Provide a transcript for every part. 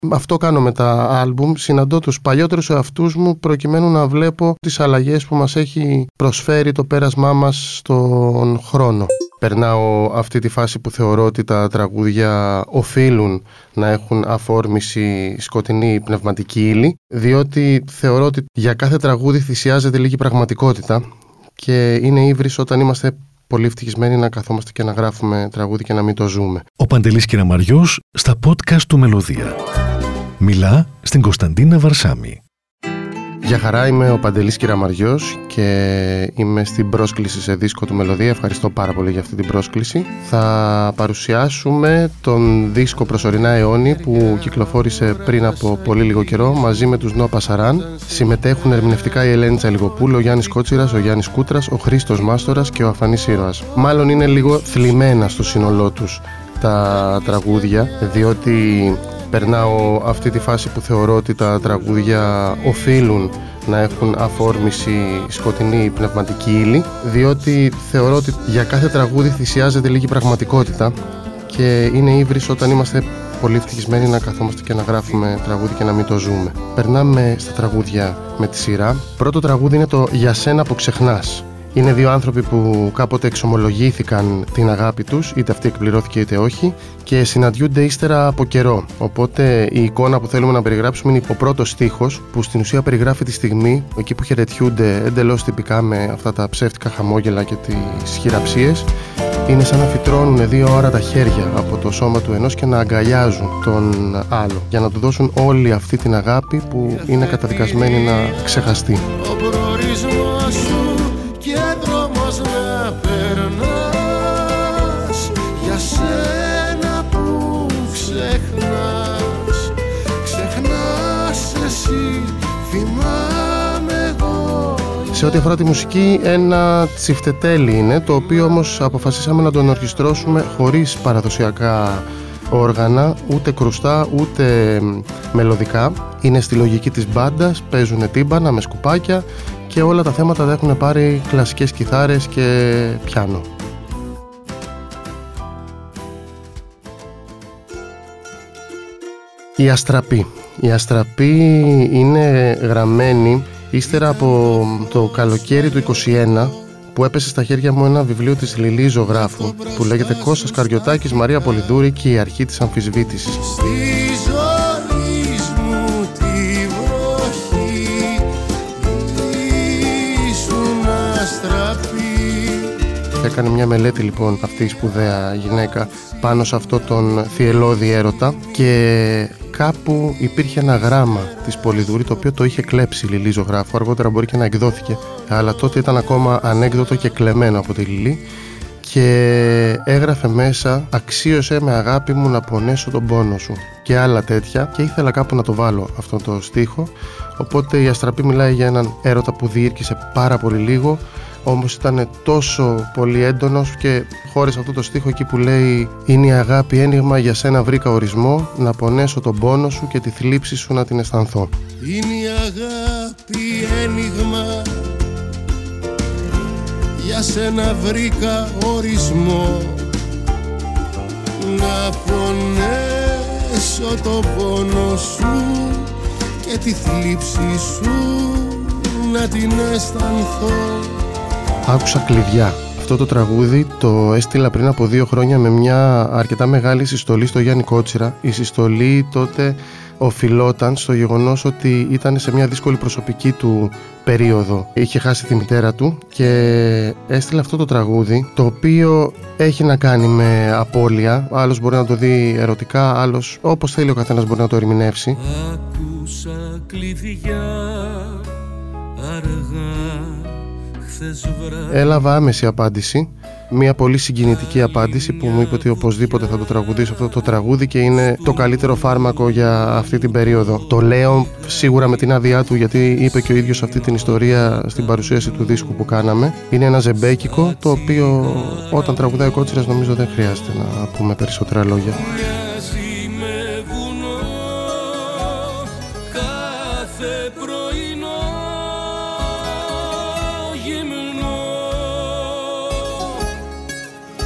Αυτό κάνω με τα άλμπουμ, συναντώ τους παλιότερους εαυτούς μου προκειμένου να βλέπω τις αλλαγές που μας έχει προσφέρει το πέρασμά μας στον χρόνο. Περνάω αυτή τη φάση που θεωρώ ότι τα τραγούδια οφείλουν να έχουν αφόρμηση σκοτεινή πνευματική ύλη, διότι θεωρώ ότι για κάθε τραγούδι θυσιάζεται λίγη πραγματικότητα και είναι ύβρις όταν είμαστε πολύ ευτυχισμένοι να καθόμαστε και να γράφουμε τραγούδι και να μην το ζούμε. Ο Παντελής Κυραμαριός στα podcast του Μελωδία. Μιλά στην Κωνσταντίνα Βαρσάμι. Γεια χαρά, είμαι ο Παντελής Κυραμαριός και είμαι στην πρόσκληση σε δίσκο του Μελωδία. Ευχαριστώ πάρα πολύ για αυτή την πρόσκληση. Θα παρουσιάσουμε τον δίσκο Προσωρινά Αιώνη που κυκλοφόρησε πριν από πολύ λίγο καιρό μαζί με τους Νο Πασαράν. Συμμετέχουν ερμηνευτικά η Ελένη Τσαλιγοπούλου, ο Γιάννης Κότσιρας, ο Γιάννης Κούτρας, ο Χρήστος Μάστορας και ο Αφανής Ήρωας. Μάλλον είναι λίγο θλιμμένα στο σύνολό τους τα τραγούδια, διότι περνάω αυτή τη φάση που θεωρώ ότι τα τραγούδια οφείλουν να έχουν αφόρμηση σκοτεινή πνευματική ύλη, διότι θεωρώ ότι για κάθε τραγούδι θυσιάζεται λίγη πραγματικότητα και είναι ύβρις όταν είμαστε πολύ ευτυχισμένοι να καθόμαστε και να γράφουμε τραγούδι και να μην το ζούμε. Περνάμε στα τραγούδια με τη σειρά. Πρώτο τραγούδι είναι το «Για σένα που ξεχνάς». Είναι δύο άνθρωποι που κάποτε εξομολογήθηκαν την αγάπη τους, είτε αυτή εκπληρώθηκε είτε όχι, και συναντιούνται ύστερα από καιρό. Οπότε η εικόνα που θέλουμε να περιγράψουμε είναι ο πρώτος στίχος, που στην ουσία περιγράφει τη στιγμή εκεί που χαιρετιούνται εντελώς τυπικά με αυτά τα ψεύτικα χαμόγελα και τις χειραψίες. Είναι σαν να φυτρώνουν δύο άρατα χέρια από το σώμα του ενός και να αγκαλιάζουν τον άλλο, για να του δώσουν όλη αυτή την αγάπη που είναι καταδικασμένη να ξεχαστεί. Και δρόμος να περνάς, για σένα που ξεχνάς, ξεχνάς εσύ, θυμάμαι εγώ. Σε ό,τι αφορά τη μουσική, ένα τσιφτετέλι είναι, το οποίο όμως αποφασίσαμε να τον ορχιστρώσουμε χωρίς παραδοσιακά όργανα, ούτε κρουστά ούτε μελωδικά. Είναι στη λογική της μπάντας, παίζουν τύμπανα με σκουπάκια και όλα τα θέματα τα έχουν πάρει κλασικές κιθάρες και πιάνο. Η Αστραπή. Η Αστραπή είναι γραμμένη ύστερα από το καλοκαίρι του 21, που έπεσε στα χέρια μου ένα βιβλίο της Λιλή Ζωγράφου που λέγεται «Κώστας Καριωτάκης, Μαρία Πολυδούρη και η αρχή της αμφισβήτησης». Έκανε μια μελέτη λοιπόν αυτή η σπουδαία γυναίκα πάνω σε αυτό τον θυελλώδη έρωτα και κάπου υπήρχε ένα γράμμα της Πολυδούρη το οποίο το είχε κλέψει η Λιλή Ζωγράφου. Αργότερα μπορεί και να εκδόθηκε, αλλά τότε ήταν ακόμα ανέκδοτο και κλεμμένο από τη Λιλή και έγραφε μέσα «Αξίωσέ με αγάπη μου να πονέσω τον πόνο σου» και άλλα τέτοια, και ήθελα κάπου να το βάλω αυτό το στίχο. Οπότε η Αστραπή μιλάει για έναν έρωτα που διήρκησε πάρα πολύ λίγο, όμως ήταν τόσο πολύ έντονος και χώρισε αυτό το στίχο εκεί που λέει «Είναι η αγάπη ένιγμα, για σένα βρήκα ορισμό, να πονέσω τον πόνο σου και τη θλίψη σου να την αισθανθώ». Είναι η αγάπη ένιγμα, για σένα βρήκα ορισμό, να πονέσω τον πόνο σου και τη θλίψη σου να την αισθανθώ. Άκουσα κλειδιά. Αυτό το τραγούδι το έστειλα πριν από 2 χρόνια με μια αρκετά μεγάλη συστολή στο Γιάννη Κότσιρα. Η συστολή τότε οφειλόταν στο γεγονός ότι ήταν σε μια δύσκολη προσωπική του περίοδο. Είχε χάσει τη μητέρα του και έστειλε αυτό το τραγούδι, το οποίο έχει να κάνει με απώλεια. Άλλος μπορεί να το δει ερωτικά, άλλος όπως θέλει ο καθένας μπορεί να το ερμηνεύσει. Άκουσα κλειδιά αργά. Έλαβα άμεση απάντηση, μια πολύ συγκινητική απάντηση που μου είπε ότι οπωσδήποτε θα το τραγουδήσω αυτό το τραγούδι και είναι το καλύτερο φάρμακο για αυτή την περίοδο. Το λέω σίγουρα με την άδειά του, γιατί είπε και ο ίδιος αυτή την ιστορία στην παρουσίαση του δίσκου που κάναμε. Είναι ένα ζεμπέκικο το οποίο όταν τραγουδάει ο Κότσιρας νομίζω δεν χρειάζεται να πούμε περισσότερα λόγια.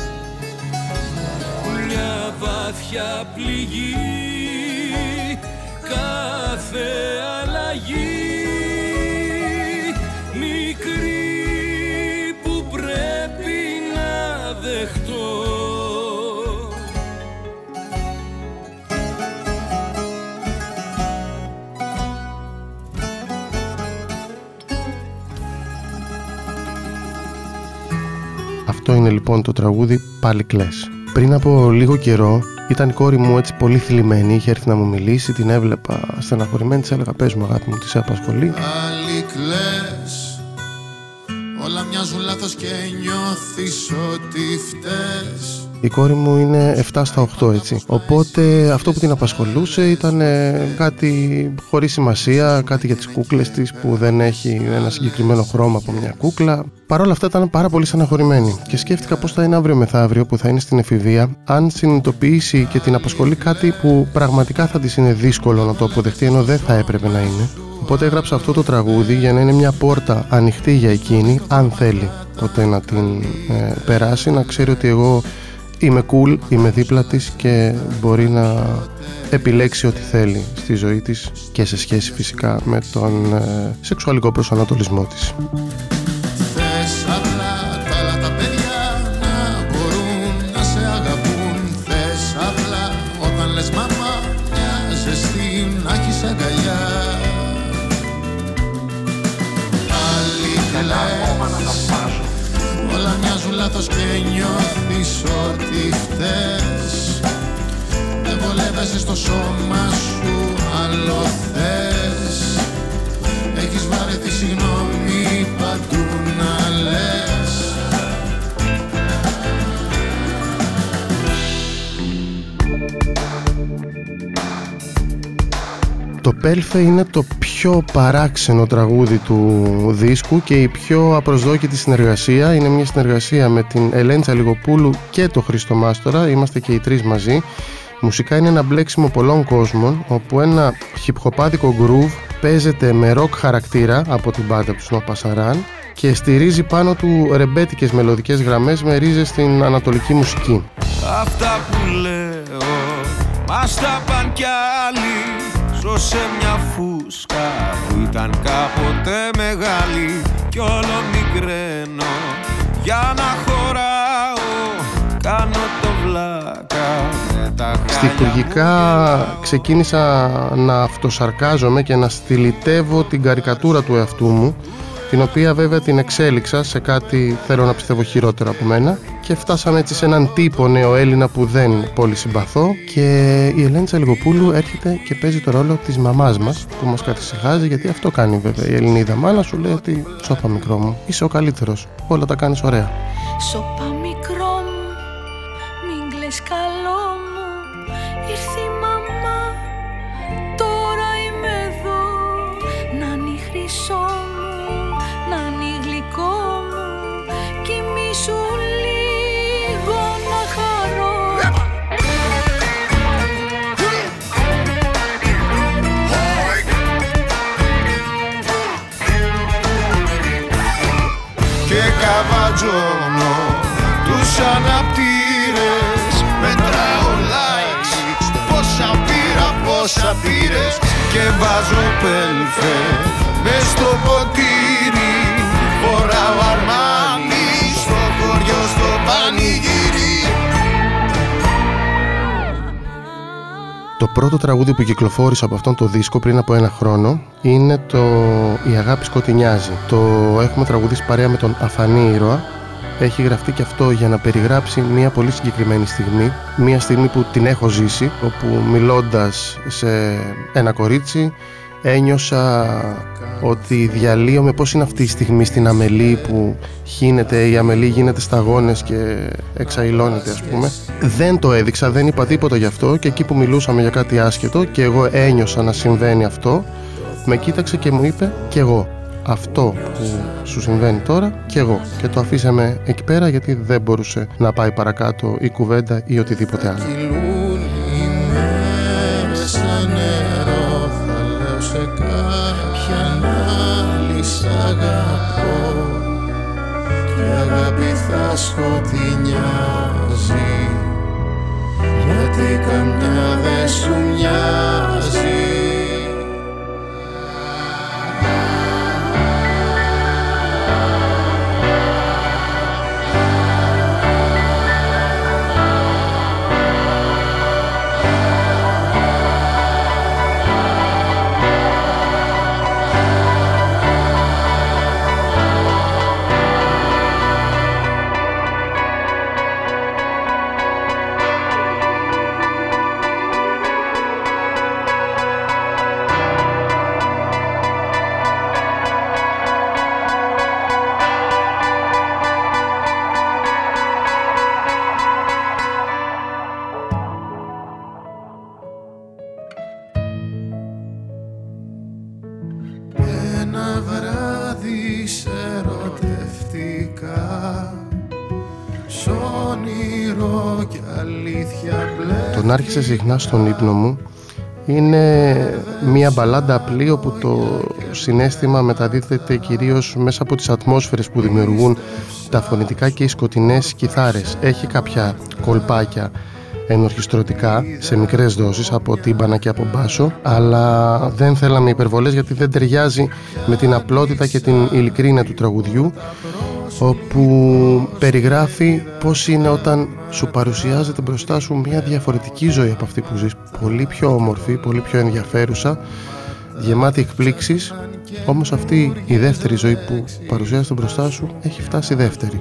Πληγή αλλαγή, μικρή που πρέπει να δεχτώ. Αυτό είναι λοιπόν το τραγούδι «Πάλι κλαις». Πριν από λίγο καιρό ήταν η κόρη μου έτσι πολύ θλιμμένη, είχε έρθει να μου μιλήσει, την έβλεπα στεναχωρημένη, της έλεγα «Πες μου αγάπη μου, τι σε απασχολεί?» Πάλι κλαις, όλα μοιάζουν λάθος και νιώθεις ότι φταίς. Η κόρη μου είναι 7 στα 8 έτσι. Οπότε αυτό που την απασχολούσε ήταν κάτι χωρίς σημασία, κάτι για τις κούκλες της που δεν έχει ένα συγκεκριμένο χρώμα από μια κούκλα. Παρ' όλα αυτά ήταν πάρα πολύ στεναχωρημένη και σκέφτηκα πώς θα είναι αύριο μεθαύριο που θα είναι στην εφηβεία, αν συνειδητοποιήσει και την απασχολεί κάτι που πραγματικά θα της είναι δύσκολο να το αποδεχτεί, ενώ δεν θα έπρεπε να είναι. Οπότε έγραψα αυτό το τραγούδι για να είναι μια πόρτα ανοιχτή για εκείνη, αν θέλει ποτέ να την περάσει, να ξέρει ότι εγώ είμαι cool, είμαι δίπλα της και μπορεί να επιλέξει ό,τι θέλει στη ζωή της και σε σχέση φυσικά με τον σεξουαλικό προσανατολισμό της. Θες απλά τα άλλα τα παιδιά να μπορούν να σε αγαπούν. Θες απλά όταν λες μαμά μια ζεστή να έχεις αγκαλιά. Πάλι κλαις, όλα μοιάζουν λάθος και νιώθεις ότι φταίς. Δεν βολεύεσαι στο σώμα σου, άλλο θες. Έχεις βαρεθεί συγγνώμη παντού να λες. Το Πέλφε είναι το πιο παράξενο τραγούδι του δίσκου και η πιο απροσδόκητη συνεργασία. Είναι μια συνεργασία με την Ελένη Τσαλιγοπούλου και το Χρήστο Μάστορα. Είμαστε και οι τρεις μαζί. Μουσικά είναι ένα μπλέξιμο πολλών κόσμων, όπου ένα χιπχοπάδικο groove παίζεται με rock χαρακτήρα από την μπάντα του Snow Passaran και στηρίζει πάνω του ρεμπέτικες μελωδικές γραμμές με ρίζες στην ανατολική μουσική. Αυτά που λέω μας τα παν κι άλλοι. Ζω σε μια φούσκα που ήταν κάποτε μεγάλη κι όλο μικραίνω για να χωράω. Κάνω το βλάκα με τα χάλια. Στιχουργικά ξεκίνησα να αυτοσαρκάζομαι και να στυλιτεύω την καρικατούρα του εαυτού μου, την οποία βέβαια την εξέλιξα σε κάτι, θέλω να πιστεύω, χειρότερο από μένα, και φτάσαμε έτσι σε έναν τύπο νέο Έλληνα που δεν πολύ συμπαθώ, και η Ελένη Τσαλιγοπούλου έρχεται και παίζει το ρόλο της μαμάς μας που μας καθησυχάζει, γιατί αυτό κάνει βέβαια η Ελληνίδα μάνα, σου λέει ότι σώπα μικρό μου, είσαι ο καλύτερος, όλα τα κάνεις ωραία. Σώπα μικρό μου, μην κλαις καλό μου, ήρθε η μαμά, τώρα είμαι εδώ. Να είναι η χρυσό μου, να είναι η γλυκό μου, κοιμήσου λίγο να χαρώ. Και καβατζώνω τους αναπτήρες, μετράω likes, πόσα πήρες, και βάζω Πέλφε μες στο ποτήρι, φοράω Αρμάνι στο χωριό στο πανηγύρι. Το πρώτο τραγούδι που κυκλοφόρησε από αυτόν το δίσκο πριν από 1 χρόνο είναι το «Η αγάπη σκοτεινιάζει». Το έχουμε τραγουδήσει παρέα με τον Αφανή Ήρωα. Έχει γραφτεί και αυτό για να περιγράψει μια πολύ συγκεκριμένη στιγμή, μια στιγμή που την έχω ζήσει, όπου μιλώντας σε ένα κορίτσι ένιωσα ότι διαλύομαι πώς είναι αυτή η στιγμή στην αμελή που χύνεται, η αμελή γίνεται σταγόνες και εξαϊλώνεται, ας πούμε. Δεν το έδειξα, δεν είπα τίποτα γι' αυτό, και εκεί που μιλούσαμε για κάτι άσχετο και εγώ ένιωσα να συμβαίνει αυτό, με κοίταξε και μου είπε «Κι εγώ, αυτό που σου συμβαίνει τώρα, κι εγώ», και το αφήσαμε εκεί πέρα γιατί δεν μπορούσε να πάει παρακάτω η κουβέντα ή οτιδήποτε άλλο. Κυλούν οι μέρες σαν νερό, θα λέω σε κάποιαν άλλη σ' αγαπώ, και η αγάπη θα σκοτεινιάζει, γιατί καμιά δεν σου μοιάζει. Τον άρχισε συχνά στον ύπνο μου. Είναι μια μπαλάντα απλή όπου το συναίσθημα μεταδίδεται κυρίως μέσα από τις ατμόσφαιρες που δημιουργούν τα φωνητικά και οι σκοτεινές κιθάρες. Έχει κάποια κολπάκια ενορχιστρωτικά σε μικρές δόσεις από τύμπανα και από μπάσο, αλλά δεν θέλαμε υπερβολές γιατί δεν ταιριάζει με την απλότητα και την ειλικρίνεια του τραγουδιού, όπου περιγράφει πώς είναι όταν σου παρουσιάζεται μπροστά σου μια διαφορετική ζωή από αυτή που ζεις, πολύ πιο όμορφη, πολύ πιο ενδιαφέρουσα, γεμάτη εκπλήξεις, όμως αυτή η δεύτερη ζωή που παρουσιάζεται μπροστά σου έχει φτάσει δεύτερη.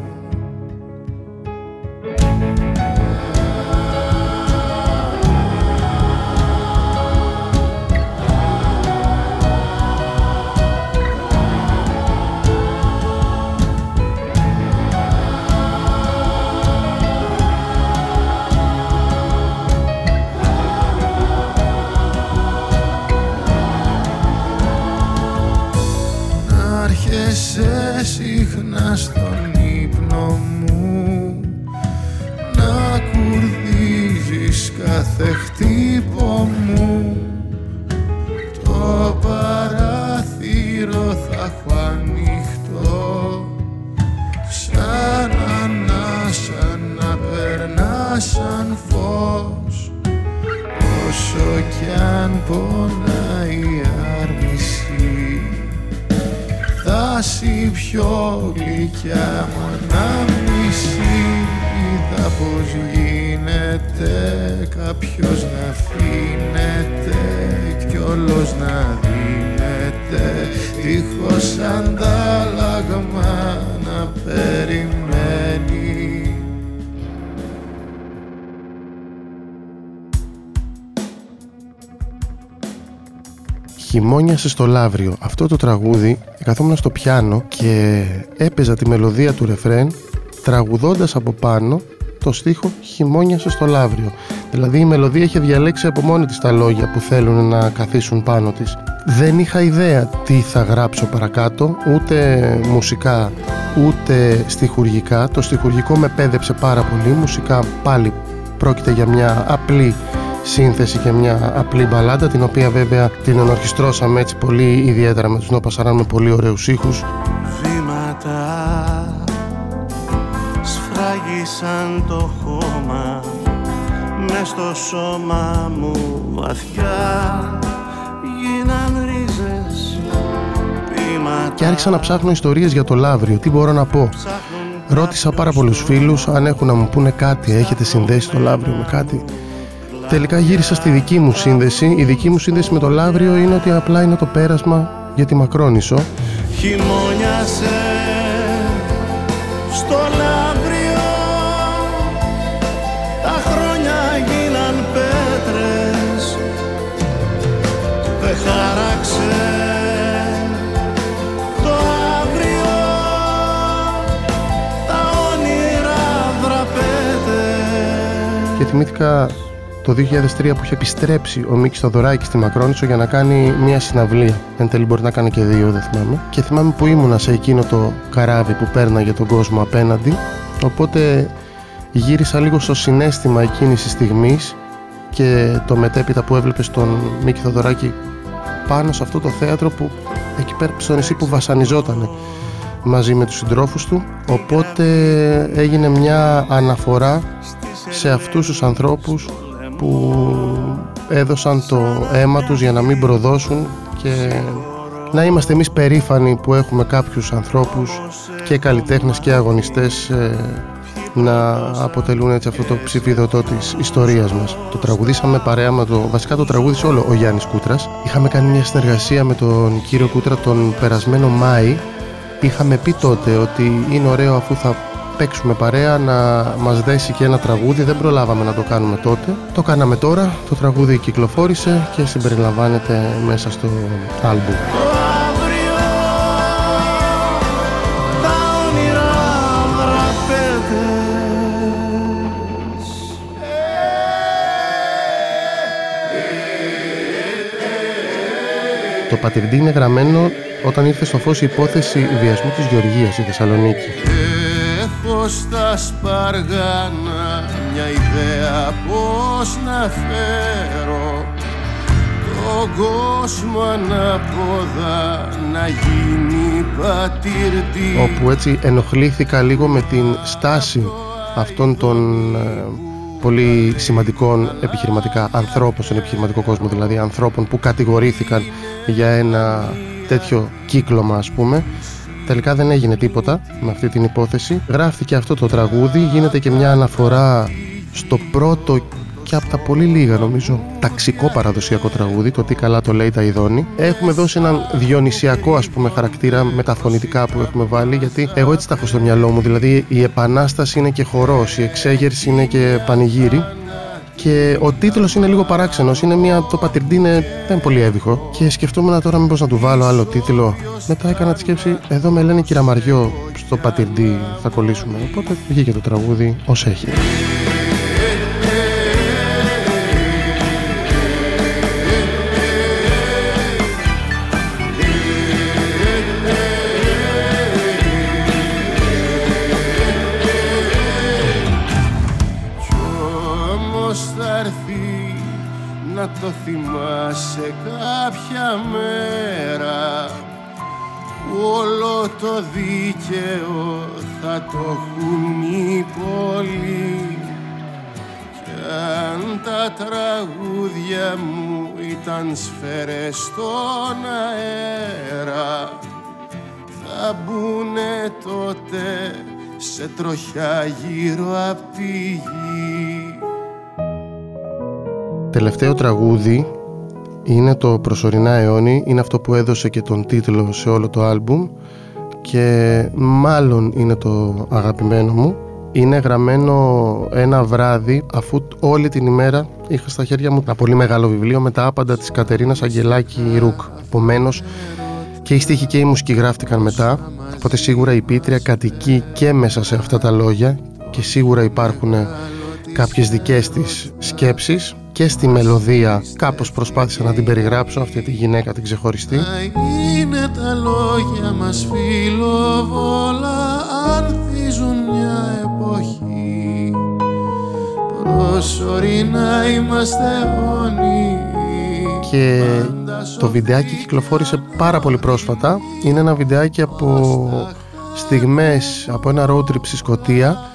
Συχνά στον ύπνο μου να κουρδίζεις κάθε χτύπο μου. Το παράθυρο θα έχω ανοιχτό, σαν ανάσα να περνά σαν φως. Όσο κι αν πονάει η άρνηση, δάση πιο γλυκιά μου ανάμνηση. Είδα πως γίνεται κάποιος να αφήνεται κι όλος να δίνεται, δίχως αντάλλαγμα να περιμένει. Χειμώνιασε στο Λαύριο. Αυτό το τραγούδι καθόμουν στο πιάνο και έπαιζα τη μελωδία του ρεφρέν τραγουδώντας από πάνω το στίχο «Χειμώνιασε στο Λαύριο». Δηλαδή η μελωδία είχε διαλέξει από μόνη της τα λόγια που θέλουν να καθίσουν πάνω της. Δεν είχα ιδέα τι θα γράψω παρακάτω, ούτε μουσικά ούτε στιχουργικά. Το στιχουργικό με πέδεψε πάρα πολύ. Μουσικά πάλι πρόκειται για μια απλή σύνθεση και μια απλή μπαλάντα, την οποία βέβαια την ενορχιστρώσαμε έτσι πολύ ιδιαίτερα με τους Νο Πασαράν, με πολύ ωραίους ήχους. Βήματα σφράγισαν το χώμα μες στο σώμα μου βαθιά, γίναν ρίζες πείματα. Και άρχισα να ψάχνω ιστορίες για το Λαύριο. Τι μπορώ να πω? Ρώτησα πάρα πολλούς φίλους αν έχουν να μου πούνε κάτι, έχετε συνδέσει το Λαύριο με κάτι. Τελικά γύρισα στη δική μου σύνδεση. Η δική μου σύνδεση με το Λαύριο είναι ότι απλά είναι το πέρασμα για τη Μακρόνισσο. Χειμώνιασε στο Λαύριο, τα χρόνια γίναν πέτρες, δεν χάραξε το αύριο, τα όνειρα δραπέτες. Και θυμήθηκα το 2003 που είχε επιστρέψει ο Μίκης Θοδωράκης στη Μακρόνισσο για να κάνει μια συναυλία. Εν τέλει μπορεί να κάνει και δύο, δεν θυμάμαι. Και θυμάμαι που ήμουνα σε εκείνο το καράβι που πέρναγε τον κόσμο απέναντι. Οπότε γύρισα λίγο στο συναίσθημα εκείνης της στιγμής και το μετέπειτα που έβλεπες τον Μίκη Θοδωράκη πάνω σε αυτό το θέατρο που εκεί πέρα στο νησί που βασανιζότανε μαζί με τους συντρόφους του. Οπότε έγινε μια αναφορά σε αυτούς τους ανθρώπους που έδωσαν το αίμα τους για να μην προδώσουν, και να είμαστε εμείς περήφανοι που έχουμε κάποιους ανθρώπους και καλλιτέχνες και αγωνιστές να αποτελούν έτσι αυτό το ψηφιδωτό της ιστορίας μας. Το τραγουδήσαμε παρέα με βασικά το τραγούδισε όλο ο Γιάννης Κούτρας. Είχαμε κάνει μια συνεργασία με τον κύριο Κούτρα τον περασμένο Μάη. Είχαμε πει τότε ότι είναι ωραίο, αφού θα παίξουμε παρέα, να μας δέσει και ένα τραγούδι. Δεν προλάβαμε να το κάνουμε τότε. Το κάναμε τώρα. Το τραγούδι κυκλοφόρησε και συμπεριλαμβάνεται μέσα στο άλμπουμ. Το Πατριντή είναι γραμμένο όταν ήρθε στο φως η υπόθεση βιασμού της Γεωργίας στη Θεσσαλονίκη. Έχω στα σπαργάνα μια ιδέα πώς να φέρω τον κόσμο ανάποδα να γίνει πατήρτη. Όπου έτσι ενοχλήθηκα λίγο με την στάση αυτών των πολύ σημαντικών επιχειρηματικά ανθρώπων στον επιχειρηματικό κόσμο, δηλαδή ανθρώπων που κατηγορήθηκαν για ένα τέτοιο κύκλωμα, ας πούμε. Τελικά δεν έγινε τίποτα με αυτή την υπόθεση. Γράφτηκε αυτό το τραγούδι, γίνεται και μια αναφορά στο πρώτο και από τα πολύ λίγα, νομίζω, ταξικό παραδοσιακό τραγούδι, το «Τι καλά το λέει τα ειδώνει». Έχουμε δώσει έναν διονυσιακό, ας πούμε, χαρακτήρα με τα φωνητικά που έχουμε βάλει, γιατί εγώ έτσι τα έχω στο μυαλό μου. Δηλαδή η επανάσταση είναι και χορός, η εξέγερση είναι και πανηγύρι. Και ο τίτλος είναι λίγο παράξενος. Το πατυρντή δεν είναι πολύ έβυχο. Και σκεφτόμουν τώρα μήπως να του βάλω άλλο τίτλο. Μετά έκανα τη σκέψη, εδώ με λένε Κυραμαριό, στο πατυρντή θα κολλήσουμε. Οπότε βγήκε το τραγούδι ως έχει. Να το θυμάσαι κάποια μέρα που όλο το δίκαιο θα το έχουν οι πολλοί. Κι αν τα τραγούδια μου ήταν σφαίρες στον αέρα, θα μπουνε τότε σε τροχιά γύρω απ' τη γη. Τελευταίο τραγούδι είναι το «Προσωρινά αιώνι», είναι αυτό που έδωσε και τον τίτλο σε όλο το άλμπουμ και μάλλον είναι το αγαπημένο μου. Είναι γραμμένο ένα βράδυ, αφού όλη την ημέρα είχα στα χέρια μου ένα πολύ μεγάλο βιβλίο με τα άπαντα της Κατερίνας Αγγελάκη Ρουκ. Επομένως και οι στίχοι και η μουσική γράφτηκαν μετά, οπότε σίγουρα η ποίτρια κατοικεί και μέσα σε αυτά τα λόγια και σίγουρα υπάρχουν κάποιες δικές της σκέψεις. Και στη μελωδία κάπως προσπάθησα να την περιγράψω, αυτή τη γυναίκα την ξεχωριστή. Είναι τα λόγια μας φιλοβόλα, ανθίζουν μια εποχή. Προσωρινά είμαστε αιώνιοι. Και το βιντεάκι κυκλοφόρησε πάρα πολύ πρόσφατα. Είναι ένα βιντεάκι από στιγμές από ένα road trip στη Σκωτία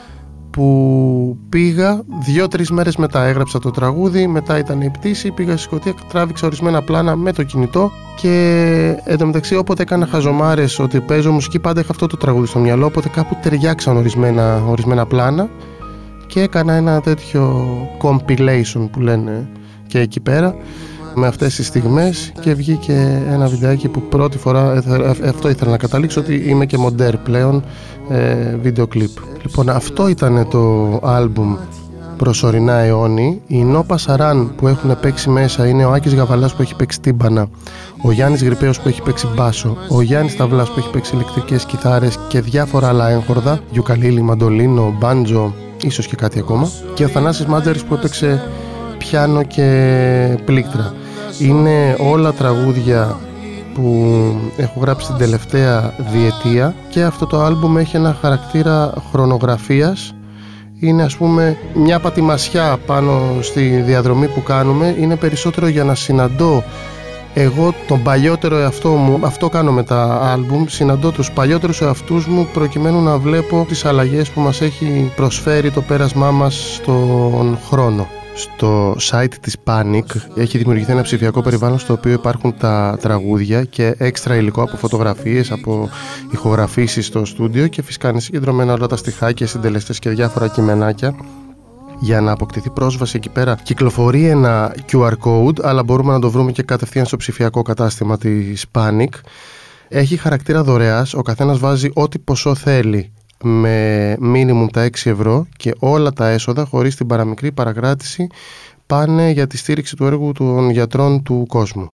που πήγα 2-3 μέρες μετά. Έγραψα το τραγούδι, μετά ήταν η πτήση, πήγα στη Σκωτία, τράβηξα ορισμένα πλάνα με το κινητό και εντωμεταξύ όποτε έκανα χαζομάρες ότι παίζω μουσική πάντα είχα αυτό το τραγούδι στο μυαλό, οπότε κάπου ταιριάξαν ορισμένα πλάνα και έκανα ένα τέτοιο compilation που λένε και εκεί πέρα με αυτές τις στιγμές και βγήκε ένα βιντεάκι που πρώτη φορά αυτό ήθελα να καταλήξω, ότι είμαι και μοντέρ πλέον βίντεο κλιπ. Λοιπόν, αυτό ήταν το άλμπουμ «Προσωρινά αιώνι». Οι Νόπα Σαράν που έχουν παίξει μέσα είναι ο Άκης Γαβαλάς που έχει παίξει τύμπανα, ο Γιάννης Γρυπαίος που έχει παίξει μπάσο, ο Γιάννης Ταυλάς που έχει παίξει ηλεκτρικές κιθάρες και διάφορα άλλα έγχορδα, γιουκαλίλι, μαντολίνο, μπάντζο, ίσως και κάτι ακόμα, και ο Θανάσης Μάντζαρης που έπαιξε πιάνο και πλήκτρα. Είναι όλα τραγούδια που έχω γράψει την τελευταία διετία και αυτό το άλμπουμ έχει ένα χαρακτήρα χρονογραφίας. Είναι ας πούμε μια πατημασιά πάνω στη διαδρομή που κάνουμε, είναι περισσότερο για να συναντώ εγώ τον παλιότερο εαυτό μου. Αυτό κάνω με τα άλμπουμ, συναντώ τους παλιότερους εαυτούς μου προκειμένου να βλέπω τις αλλαγές που μας έχει προσφέρει το πέρασμά μας στον χρόνο. Στο site της Panic έχει δημιουργηθεί ένα ψηφιακό περιβάλλον στο οποίο υπάρχουν τα τραγούδια και έξτρα υλικό από φωτογραφίες, από ηχογραφήσεις στο στούντιο και φυσικά είναι συγκεντρωμένα όλα τα στιχάκια, συντελεστές και διάφορα κειμενάκια. Για να αποκτηθεί πρόσβαση εκεί πέρα κυκλοφορεί ένα QR code, αλλά μπορούμε να το βρούμε και κατευθείαν στο ψηφιακό κατάστημα της Panic. Έχει χαρακτήρα δωρεάς, ο καθένας βάζει ό,τι ποσό θέλει με minimum τα 6 ευρώ και όλα τα έσοδα χωρίς την παραμικρή παρακράτηση πάνε για τη στήριξη του έργου των γιατρών του κόσμου.